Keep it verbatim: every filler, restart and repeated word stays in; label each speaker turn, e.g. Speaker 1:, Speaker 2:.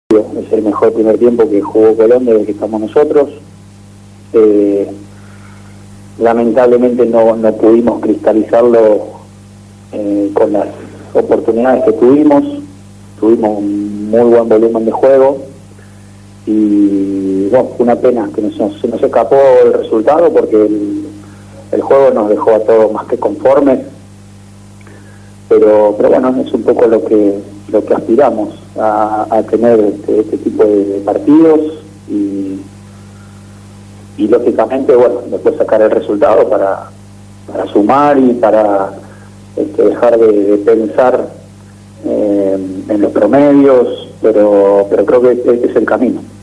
Speaker 1: Es el mejor primer tiempo que jugó Colón desde que estamos nosotros. Eh, lamentablemente no, no pudimos cristalizarlo eh, con las oportunidades que tuvimos. Tuvimos un muy buen volumen de juego y bueno, fue una pena que nos, se nos escapó el resultado porque el, el juego nos dejó a todos más que conformes, pero, pero bueno, es un poco lo que lo que aspiramos a, a tener este, este tipo de, de partidos y, y lógicamente bueno, después sacar el resultado para, para sumar y para este, dejar de, de pensar eh, en los promedios, pero, pero creo que este es el camino.